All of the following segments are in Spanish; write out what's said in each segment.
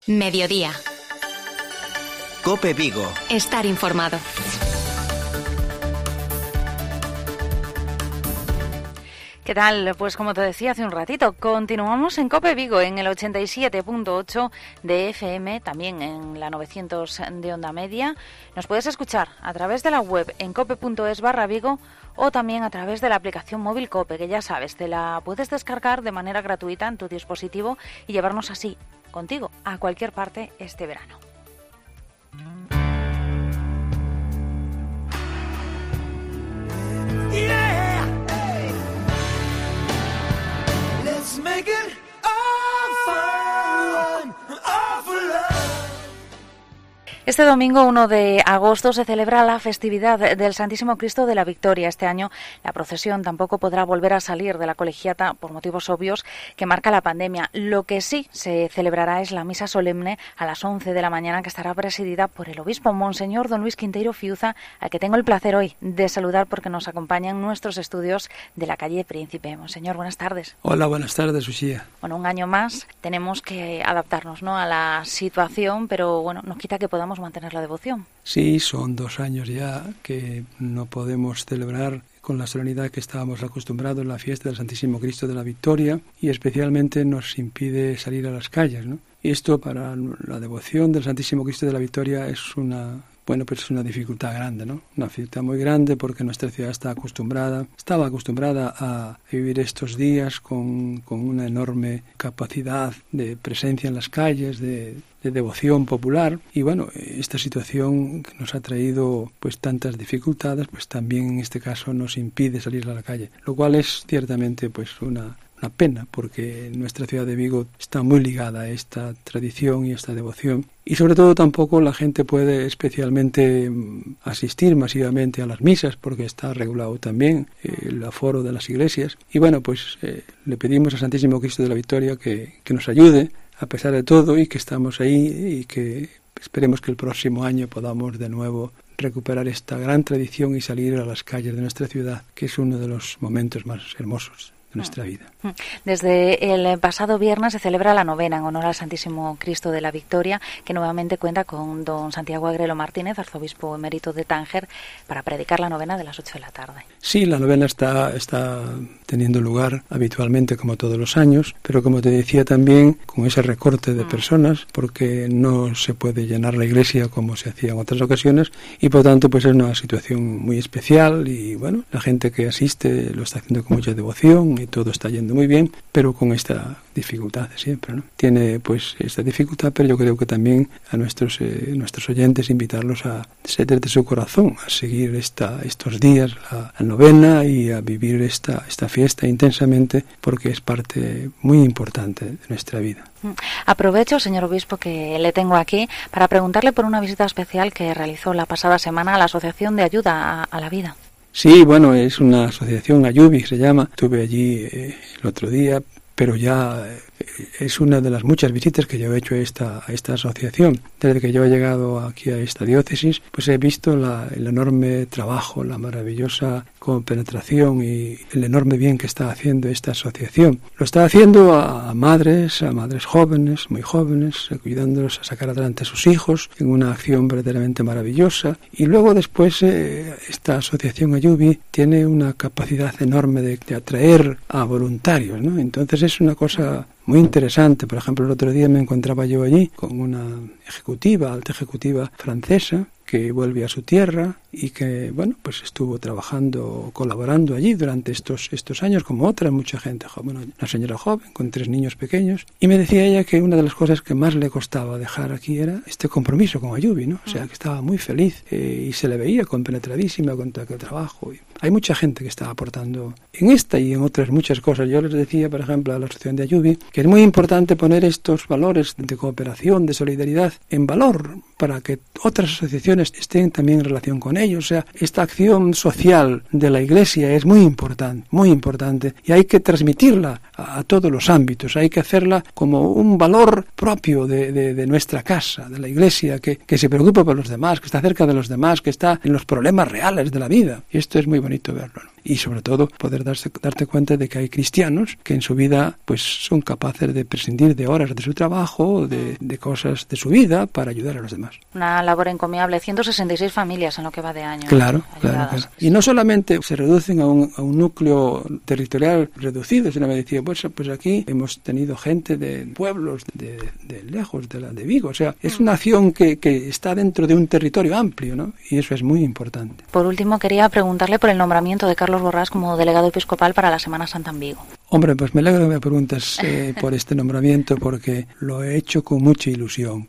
Mediodía. COPE Vigo. Estar informado. ¿Qué tal? Pues como te decía hace un ratito, continuamos en COPE Vigo en el 87.8 de FM, también en la 900 de onda media. Nos puedes escuchar a través de la web en cope.es/Vigo o también a través de la aplicación móvil COPE, que ya sabes, te la puedes descargar de manera gratuita en tu dispositivo y llevarnos así, contigo, a cualquier parte este verano. Make it all fun, all for love. Este domingo 1 de agosto se celebra la festividad del Santísimo Cristo de la Victoria. Este año la procesión tampoco podrá volver a salir de la colegiata por motivos obvios que marca la pandemia. Lo que sí se celebrará es la misa solemne a las 11 de la mañana, que estará presidida por el obispo Monseñor Don Luis Quinteiro Fiuza, al que tengo el placer hoy de saludar porque nos acompaña en nuestros estudios de la calle Príncipe. Monseñor, buenas tardes. Hola, buenas tardes, Uxía. Bueno, un año más tenemos que adaptarnos, ¿no?, a la situación, pero bueno, nos quita que podamos mantener la devoción. Sí, son 2 años ya que no podemos celebrar con la solemnidad que estábamos acostumbrados la fiesta del Santísimo Cristo de la Victoria, y especialmente nos impide salir a las calles, ¿no? Y esto para la devoción del Santísimo Cristo de la Victoria es una dificultad grande, ¿no? Una dificultad muy grande porque nuestra ciudad estaba acostumbrada a vivir estos días con una enorme capacidad de presencia en las calles, de devoción popular, y bueno, esta situación que nos ha traído pues tantas dificultades, pues también en este caso nos impide salir a la calle, lo cual es ciertamente pues una pena, porque nuestra ciudad de Vigo está muy ligada a esta tradición y a esta devoción, y sobre todo tampoco la gente puede especialmente asistir masivamente a las misas porque está regulado también el aforo de las iglesias, y bueno, pues le pedimos al Santísimo Cristo de la Victoria que nos ayude a pesar de todo, y que estamos ahí y que esperemos que el próximo año podamos de nuevo recuperar esta gran tradición y salir a las calles de nuestra ciudad, que es uno de los momentos más hermosos de nuestra vida. Desde el pasado viernes se celebra la novena en honor al Santísimo Cristo de la Victoria, que nuevamente cuenta con don Santiago Agrelo Martínez, arzobispo emérito de Tánger, para predicar la novena de las 8 de la tarde. Sí, la novena está teniendo lugar habitualmente como todos los años, pero como te decía también, con ese recorte de personas, porque no se puede llenar la iglesia como se hacía en otras ocasiones, y por tanto pues es una situación muy especial, y bueno, la gente que asiste lo está haciendo con mucha devoción y todo está yendo muy bien, pero con esta dificultad de siempre, ¿no? Tiene pues esta dificultad, pero yo creo que también a nuestros oyentes invitarlos a desde su corazón a seguir estos días, la novena, y a vivir esta fiesta intensamente, porque es parte muy importante de nuestra vida. Aprovecho, señor obispo, que le tengo aquí para preguntarle por una visita especial que realizó la pasada semana a la Asociación de Ayuda a la Vida. Sí, bueno, es una asociación, Ayubi se llama. Estuve allí el otro día, pero ya es una de las muchas visitas que yo he hecho a esta asociación. Desde que yo he llegado aquí a esta diócesis, pues he visto el enorme trabajo, la maravillosa compenetración y el enorme bien que está haciendo esta asociación. Lo está haciendo a madres jóvenes, muy jóvenes, ayudándolos a sacar adelante a sus hijos en una acción verdaderamente maravillosa. Y luego después esta asociación Ayubi tiene una capacidad enorme de atraer a voluntarios, ¿no? Entonces es una cosa muy interesante. Por ejemplo, el otro día me encontraba yo allí con una alta ejecutiva francesa que vuelve a su tierra y que, bueno, pues estuvo colaborando allí durante estos años, como mucha gente joven, una señora joven con 3 niños pequeños, y me decía ella que una de las cosas que más le costaba dejar aquí era este compromiso con Ayubi, ¿no? O sea, que estaba muy feliz y se le veía compenetradísima con todo aquel trabajo. Y hay mucha gente que está aportando en esta y en otras muchas cosas. Yo les decía, por ejemplo, a la asociación de Ayubi, que es muy importante poner estos valores de cooperación, de solidaridad, en valor, para que otras asociaciones oraciones estén también en relación con ellos. O sea, esta acción social de la Iglesia es muy importante, y hay que transmitirla a todos los ámbitos. Hay que hacerla como un valor propio de nuestra casa, de la Iglesia, que se preocupa por los demás, que está cerca de los demás, que está en los problemas reales de la vida. Y esto es muy bonito verlo, ¿no? Y sobre todo poder darte cuenta de que hay cristianos que en su vida pues son capaces de prescindir de horas de su trabajo, de cosas de su vida para ayudar a los demás. Una labor encomiable. 166 familias en lo que va de año. Claro. Y no solamente se reducen a un núcleo territorial reducido, sino me decía, pues aquí hemos tenido gente de pueblos de lejos, de Vigo. O sea, es una acción que está dentro de un territorio amplio, ¿no? Y eso es muy importante. Por último, quería preguntarle por el nombramiento de Carlos Borrás como delegado episcopal para la Semana Santa en Vigo. Hombre, pues me alegro que me preguntes por este nombramiento, porque lo he hecho con mucha ilusión.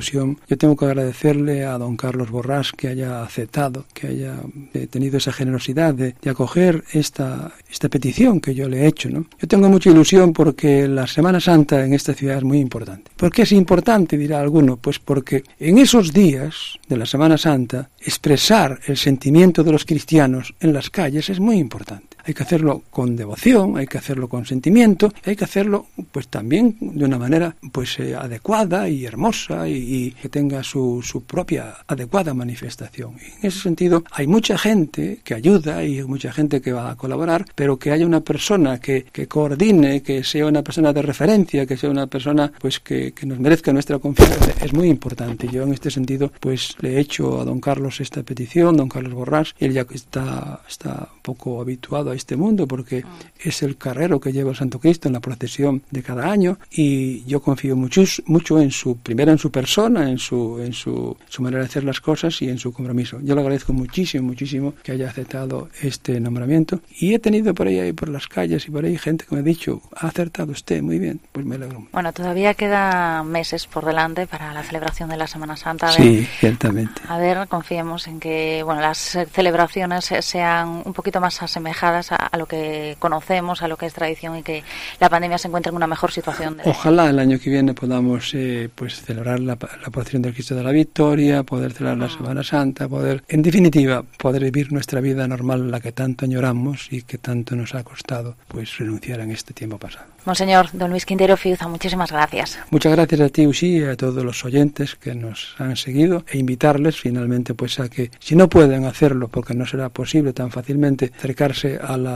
Yo tengo que agradecerle a don Carlos Borrás que haya aceptado, que haya tenido esa generosidad de acoger esta petición que yo le he hecho, ¿no? Yo tengo mucha ilusión porque la Semana Santa en esta ciudad es muy importante. ¿Por qué es importante, dirá alguno? Pues porque en esos días de la Semana Santa, expresar el sentimiento de los cristianos en las calles es muy importante. Hay que hacerlo con devoción, hay que hacerlo con sentimiento, hay que hacerlo pues también de una manera pues adecuada y hermosa y que tenga su propia adecuada manifestación. Y en ese sentido hay mucha gente que ayuda y mucha gente que va a colaborar, pero que haya una persona que coordine, que sea una persona de referencia, que sea una persona pues que nos merezca nuestra confianza, es muy importante. Yo en este sentido pues le he hecho a don Carlos esta petición, don Carlos Borrás, y él ya está un poco habituado a este mundo porque es el carrero que lleva el Santo Cristo en la procesión de cada año, y yo confío mucho primero en su persona, en su manera de hacer las cosas y en su compromiso. Yo le agradezco muchísimo que haya aceptado este nombramiento, y he tenido por ahí por las calles y por ahí gente que me ha dicho, ha acertado usted, muy bien, pues me alegro mucho. Bueno, todavía queda meses por delante para la celebración de la Semana Santa. Sí, ciertamente. A ver, confiemos en que las celebraciones sean un poquito más asemejadas a lo que conocemos, a lo que es tradición, y que la pandemia se encuentre en una mejor situación. Ojalá el año que viene podamos pues celebrar la procesión del Cristo de la Victoria, poder celebrar la Semana Santa, en definitiva, poder vivir nuestra vida normal, la que tanto añoramos y que tanto nos ha costado pues renunciar en este tiempo pasado. Monseñor don Luis Quintero Fiuza, muchísimas gracias. Muchas gracias a ti, Uxí, y a todos los oyentes que nos han seguido, e invitarles finalmente pues a que, si no pueden hacerlo, porque no será posible tan fácilmente acercarse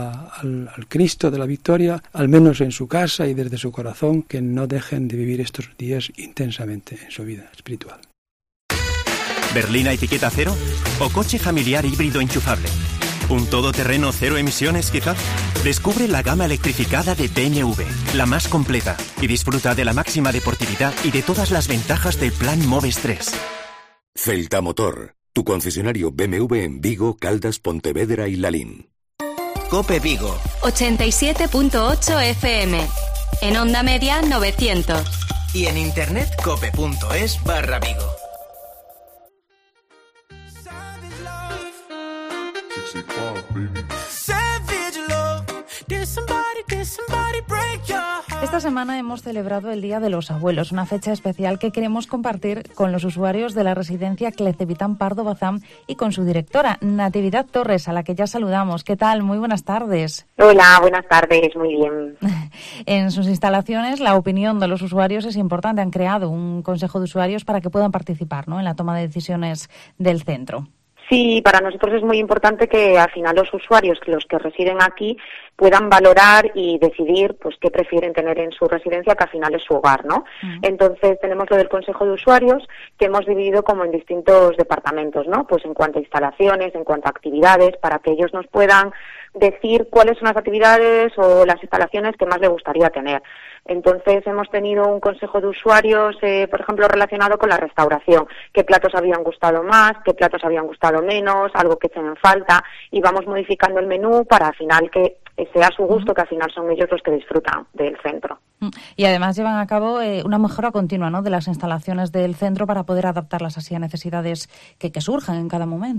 al Cristo de la Victoria, al menos en su casa y desde su corazón, que no dejen de vivir estos días intensamente en su vida espiritual. ¿Berlina etiqueta cero? ¿O coche familiar híbrido enchufable? ¿Un todoterreno cero emisiones quizá? Descubre la gama electrificada de BMW, la más completa, y disfruta de la máxima deportividad y de todas las ventajas del Plan Moves 3. Celta Motor, tu concesionario BMW en Vigo, Caldas, Pontevedra y Lalín. COPE Vigo 87.8 FM. En onda media 900. Y en internet cope.es/Vigo. Esta semana hemos celebrado el Día de los Abuelos, una fecha especial que queremos compartir con los usuarios de la residencia Clecevitán Pardo Bazán y con su directora, Natividad Torres, a la que ya saludamos. ¿Qué tal? Muy buenas tardes. Hola, buenas tardes, muy bien. En sus instalaciones, la opinión de los usuarios es importante. Han creado un consejo de usuarios para que puedan participar, ¿no?, en la toma de decisiones del centro. Sí, para nosotros es muy importante que al final los usuarios, los que residen aquí, puedan valorar y decidir pues qué prefieren tener en su residencia, que al final es su hogar, ¿no? Entonces tenemos lo del Consejo de Usuarios, que hemos dividido como en distintos departamentos, ¿no? Pues en cuanto a instalaciones, en cuanto a actividades, para que ellos nos puedan decir cuáles son las actividades o las instalaciones que más les gustaría tener. Entonces hemos tenido un consejo de usuarios, por ejemplo, relacionado con la restauración, qué platos habían gustado más, qué platos habían gustado menos, algo que echen en falta, y vamos modificando el menú para al final que sea a su gusto, que al final son ellos los que disfrutan del centro. Y además llevan a cabo una mejora continua, ¿no?, de las instalaciones del centro para poder adaptarlas así a necesidades que surjan en cada momento.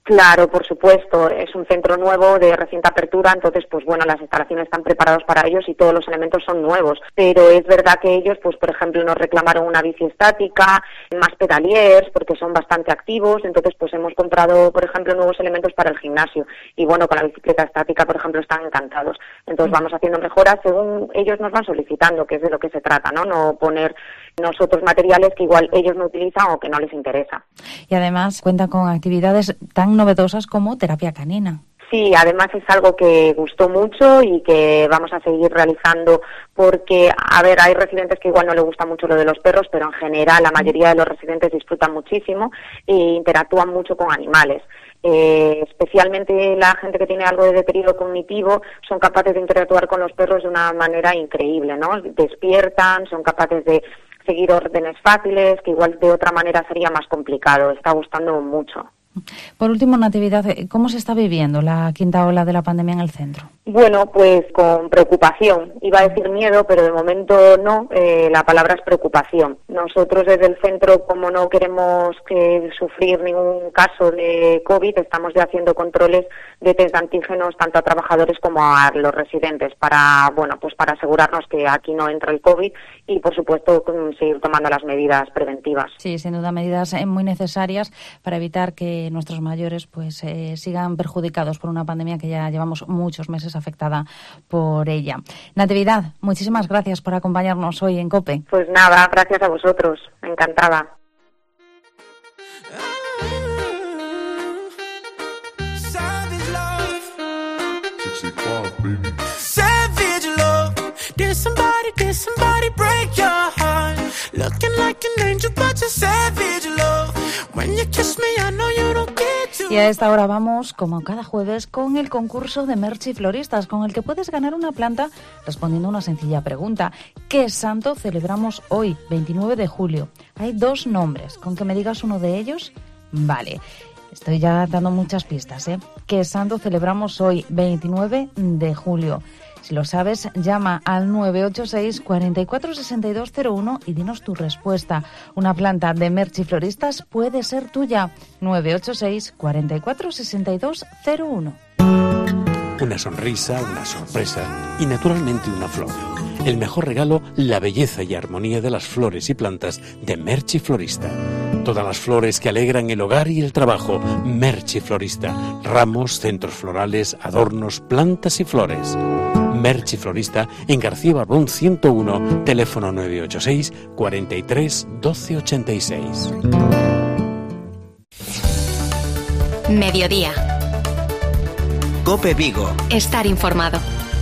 Claro, por supuesto, es un centro nuevo de reciente apertura, entonces pues bueno, las instalaciones están preparadas para ellos y todos los elementos son nuevos, pero es verdad que ellos pues por ejemplo nos reclamaron una bici estática, más pedaliers porque son bastante activos, entonces pues hemos comprado por ejemplo nuevos elementos para el gimnasio y bueno, con la bicicleta estática por ejemplo están encantados, entonces vamos haciendo mejoras según ellos nos van solicitando, que es de lo que se trata, no poner nosotros materiales que igual ellos no utilizan o que no les interesa. Y además cuenta con actividades tan novedosas como terapia canina. Sí, además es algo que gustó mucho y que vamos a seguir realizando porque, a ver, hay residentes que igual no les gusta mucho lo de los perros, pero en general la mayoría de los residentes disfrutan muchísimo e interactúan mucho con animales. Especialmente la gente que tiene algo de deterioro cognitivo son capaces de interactuar con los perros de una manera increíble, ¿no? Despiertan, son capaces de seguir órdenes fáciles, que igual de otra manera sería más complicado. Está gustando mucho. Por último, Natividad, ¿cómo se está viviendo la quinta ola de la pandemia en el centro? Bueno, pues con preocupación. Iba a decir miedo, pero de momento no. La palabra es preocupación. Nosotros desde el centro, como no queremos sufrir ningún caso de COVID, estamos ya haciendo controles de test de antígenos tanto a trabajadores como a los residentes para, bueno, pues para asegurarnos que aquí no entra el COVID y, por supuesto, seguir tomando las medidas preventivas. Sí, sin duda, medidas muy necesarias para evitar que nuestros mayores pues sigan perjudicados por una pandemia que ya llevamos muchos meses afectada por ella. Natividad, muchísimas gracias por acompañarnos hoy en COPE. Pues nada, gracias a vosotros, encantada. Savage love, did somebody break your heart? Looking like an angel, but you're savage love. When you kiss me, I know you don't get to. Y a esta hora vamos, como cada jueves, con el concurso de Merci Floristas, con el que puedes ganar una planta respondiendo a una sencilla pregunta. ¿Qué santo celebramos hoy, 29 de julio? Hay dos nombres. ¿Con que me digas uno de ellos? Vale. Estoy ya dando muchas pistas, ¿eh? ¿Qué santo celebramos hoy, 29 de julio? Si lo sabes, llama al 986 44 62 01 y dinos tu respuesta. Una planta de Merci Floristas puede ser tuya. 986 44 62 01. Una sonrisa, una sorpresa y naturalmente una flor. El mejor regalo, la belleza y armonía de las flores y plantas de Merci Florista. Todas las flores que alegran el hogar y el trabajo. Merci Florista. Ramos, centros florales, adornos, plantas y flores. Merci Florista en García Barbón 101, teléfono 986 43 12 86. Mediodía. COPE Vigo. Estar informado.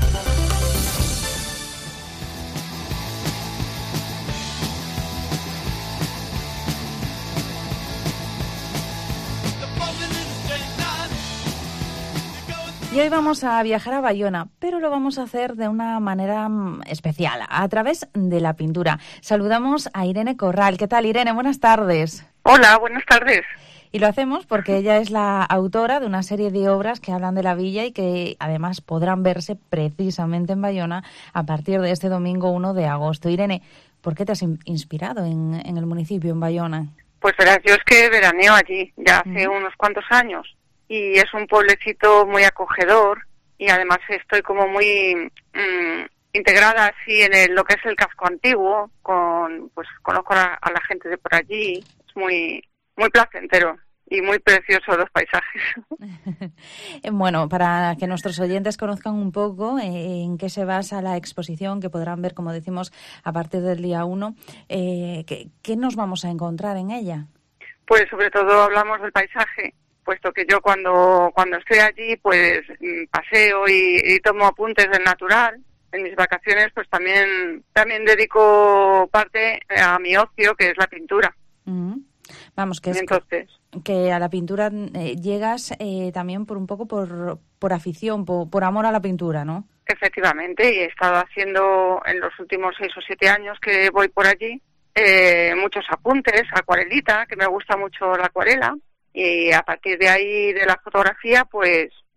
Y hoy vamos a viajar a Bayona, pero lo vamos a hacer de una manera especial, a través de la pintura. Saludamos a Irene Corral. ¿Qué tal, Irene? Buenas tardes. Hola, buenas tardes. Y lo hacemos porque ella es la autora de una serie de obras que hablan de la villa y que además podrán verse precisamente en Bayona a partir de este domingo 1 de agosto. Irene, ¿por qué te has inspirado en el municipio, en Bayona? Pues verás, yo es que veraneo allí ya hace unos cuantos años y es un pueblecito muy acogedor y además estoy como muy integrada así en lo que es el casco antiguo, pues conozco a la gente de por allí, es muy placentero y muy preciosos los paisajes. Bueno, para que nuestros oyentes conozcan un poco en qué se basa la exposición, que podrán ver, como decimos, a partir del día 1, ¿qué nos vamos a encontrar en ella? Pues sobre todo hablamos del paisaje, puesto que yo cuando estoy allí pues paseo y tomo apuntes del natural. En mis vacaciones pues también dedico parte a mi ocio, que es la pintura. Vamos, que es entonces, que a la pintura llegas también por afición, por amor a la pintura, ¿no? Efectivamente, y he estado haciendo en los últimos 6 o 7 años que voy por allí muchos apuntes, acuarelita, que me gusta mucho la acuarela, y a partir de ahí de la fotografía pues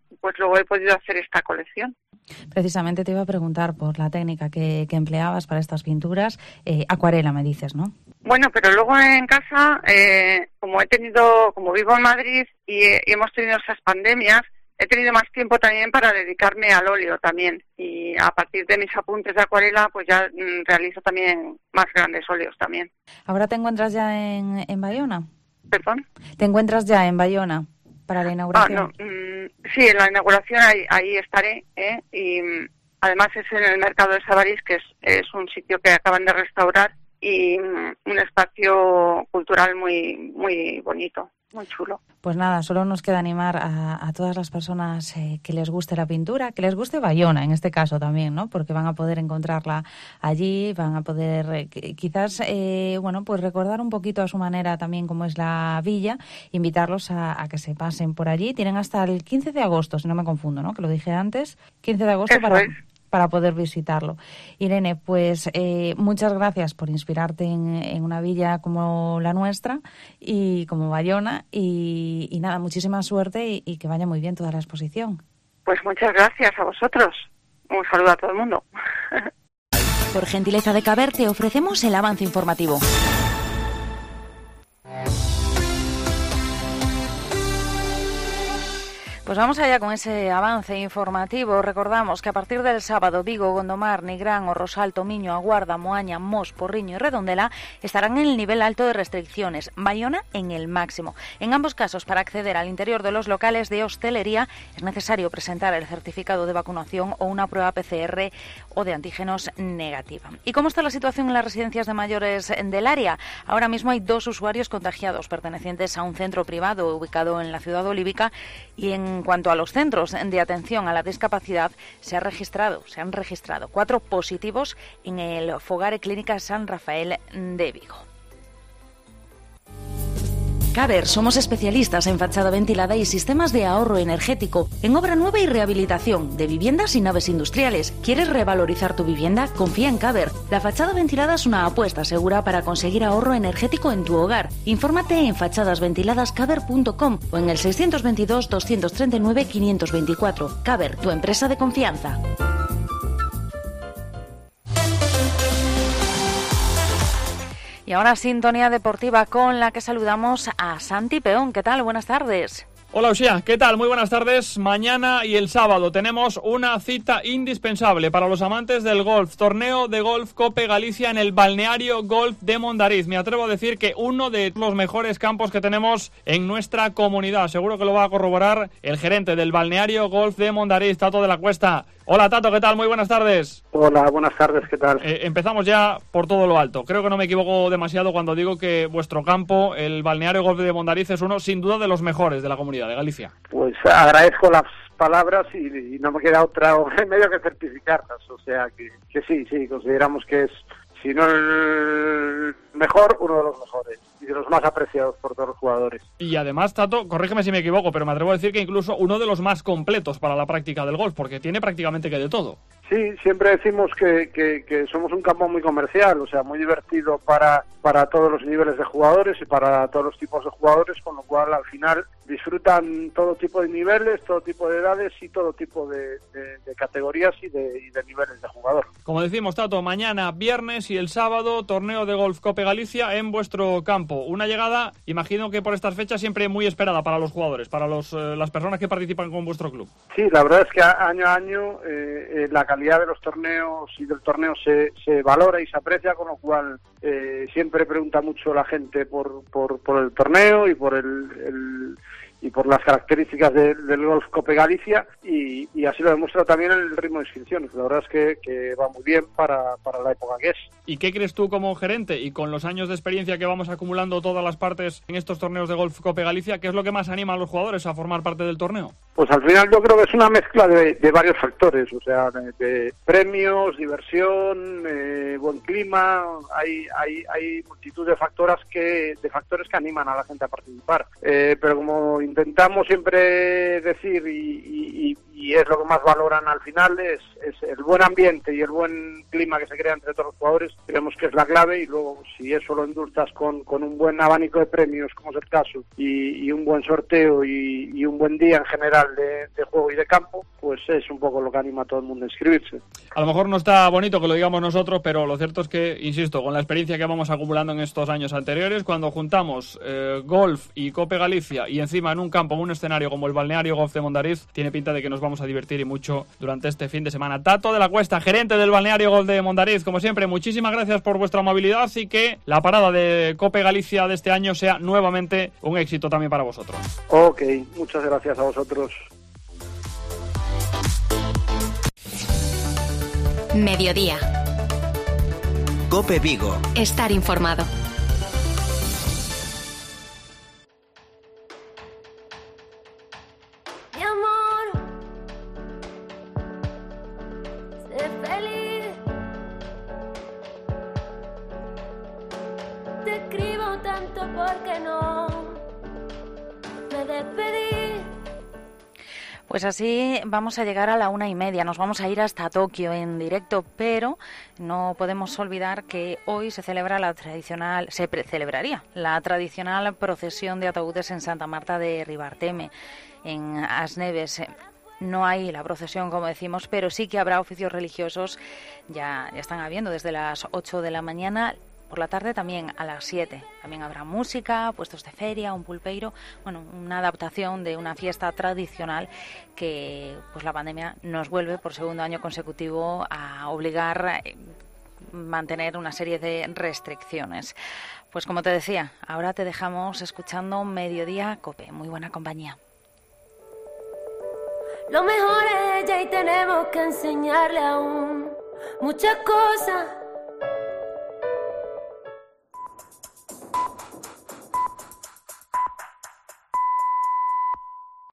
pues luego he podido hacer esta colección. Precisamente te iba a preguntar por la técnica que empleabas para estas pinturas. Acuarela, me dices, ¿no? Bueno, pero luego en casa, como vivo en Madrid y hemos tenido esas pandemias, he tenido más tiempo también para dedicarme al óleo también. Y a partir de mis apuntes de acuarela, pues ya realizo también más grandes óleos también. ¿Ahora te encuentras ya en Bayona? ¿Perdón? ¿Te encuentras ya en Bayona para la inauguración? Sí, en la inauguración ahí estaré, y además es en el mercado de Sabarís, que es un sitio que acaban de restaurar y un espacio cultural muy, muy bonito. Muy chulo. Pues nada, solo nos queda animar a todas las personas que les guste la pintura, que les guste Bayona en este caso también, ¿no? Porque van a poder encontrarla allí, van a poder quizás, pues recordar un poquito a su manera también cómo es la villa, invitarlos a que se pasen por allí. Tienen hasta el 15 de agosto, si no me confundo, ¿no? Que lo dije antes, 15 de agosto para poder visitarlo. Irene, pues muchas gracias por inspirarte en una villa como la nuestra y como Bayona y nada, muchísima suerte y que vaya muy bien toda la exposición. Pues muchas gracias a vosotros. Un saludo a todo el mundo. Por gentileza de Caber te ofrecemos el avance informativo. Pues vamos allá con ese avance informativo. Recordamos que a partir del sábado Vigo, Gondomar, Nigrán, O Rosal, Tomiño, Aguarda, Moaña, Mos, Porriño y Redondela estarán en el nivel alto de restricciones, Bayona en el máximo. En ambos casos, para acceder al interior de los locales de hostelería es necesario presentar el certificado de vacunación o una prueba PCR o de antígenos negativa. ¿Y cómo está la situación en las residencias de mayores del área? Ahora mismo hay 2 usuarios contagiados pertenecientes a un centro privado ubicado en la ciudad olívica y en cuanto a los centros de atención a la discapacidad, se han registrado 4 positivos en el Fogare Clínica San Rafael de Vigo. Caber, somos especialistas en fachada ventilada y sistemas de ahorro energético, en obra nueva y rehabilitación de viviendas y naves industriales. ¿Quieres revalorizar tu vivienda? Confía en Caber. La fachada ventilada es una apuesta segura para conseguir ahorro energético en tu hogar. Infórmate en fachadasventiladascaber.com o en el 622 239 524. Caber, tu empresa de confianza. Y ahora sintonía deportiva con la que saludamos a Santi Peón. ¿Qué tal? Buenas tardes. Hola, Uxía, ¿qué tal? Muy buenas tardes. Mañana y el sábado tenemos una cita indispensable para los amantes del golf. Torneo de Golf Cope Galicia en el Balneario Golf de Mondariz. Me atrevo a decir que uno de los mejores campos que tenemos en nuestra comunidad. Seguro que lo va a corroborar el gerente del Balneario Golf de Mondariz, Tato de la Cuesta. Hola, Tato, ¿qué tal? Muy buenas tardes. Hola, buenas tardes, ¿qué tal? Empezamos ya por todo lo alto. Creo que no me equivoco demasiado cuando digo que vuestro campo, el Balneario Golf de Mondariz, es uno, sin duda, de los mejores de la comunidad de Galicia. Pues agradezco las palabras y no me queda otra remedio que certificarlas. O sea, que sí, consideramos que es, si no el mejor, uno de los mejores y de los más apreciados por todos los jugadores. Y además, Tato, corrígeme si me equivoco, pero me atrevo a decir que incluso uno de los más completos para la práctica del golf, porque tiene prácticamente que de todo. Sí, siempre decimos que somos un campo muy comercial, o sea, muy divertido para todos los niveles de jugadores y para todos los tipos de jugadores, con lo cual al final disfrutan todo tipo de niveles, todo tipo de edades y todo tipo de categorías y de niveles de jugador. Como decimos, Tato, mañana viernes y el sábado torneo de Golf Cope Galicia en vuestro campo. Una llegada, imagino que por estas fechas siempre muy esperada para los jugadores, para las personas que participan con vuestro club. Sí, la verdad es que año a año la calidad de los torneos y del torneo se valora y se aprecia, con lo cual siempre pregunta mucho la gente por el torneo y por y por las características del Golf Cope Galicia y así lo demuestra también el ritmo de inscripciones. La verdad es que va muy bien para la época que es. ¿Y qué crees tú como gerente y con los años de experiencia que vamos acumulando todas las partes en estos torneos de Golf Cope Galicia, qué es lo que más anima a los jugadores a formar parte del torneo? Pues al final yo creo que es una mezcla de varios factores, o sea, de premios, diversión, buen clima, hay multitud de factores que animan a la gente a participar. Pero como intentamos siempre decir y y es lo que más valoran al final, es el buen ambiente y el buen clima que se crea entre todos los jugadores. Creemos que es la clave, y luego si eso lo endulzas con un buen abanico de premios, como es el caso, y un buen sorteo y un buen día en general de juego y de campo, pues es un poco lo que anima a todo el mundo a inscribirse. A lo mejor no está bonito que lo digamos nosotros, pero lo cierto es que, insisto, con la experiencia que vamos acumulando en estos años anteriores, cuando juntamos golf y Cope Galicia y encima en un campo, en un escenario como el Balneario Golf de Mondariz, tiene pinta de que nos vamos a divertir y mucho durante este fin de semana. Tato de la Cuesta, gerente del Balneario Golf de Mondariz, como siempre, muchísimas gracias por vuestra amabilidad y que la parada de Cope Galicia de este año sea nuevamente un éxito también para vosotros. Ok, muchas gracias a vosotros. Mediodía. COPE Vigo. Estar informado. Mi amor, sé feliz. Te escribo tanto porque no me despedí. Pues así vamos a llegar a la 1:30. Nos vamos a ir hasta Tokio en directo, pero no podemos olvidar que hoy se celebraría la tradicional procesión de ataúdes en Santa Marta de Ribarteme, en Asneves. No hay la procesión, como decimos, pero sí que habrá oficios religiosos. Ya están habiendo desde las 8 de la mañana. Por la tarde también a las 7. También habrá música, puestos de feria, un pulpeiro, bueno, una adaptación de una fiesta tradicional que pues la pandemia nos vuelve por segundo año consecutivo a obligar a mantener una serie de restricciones. Pues como te decía, ahora te dejamos escuchando Mediodía Cope. Muy buena compañía. Lo mejor es ella y tenemos que enseñarle aún muchas cosas.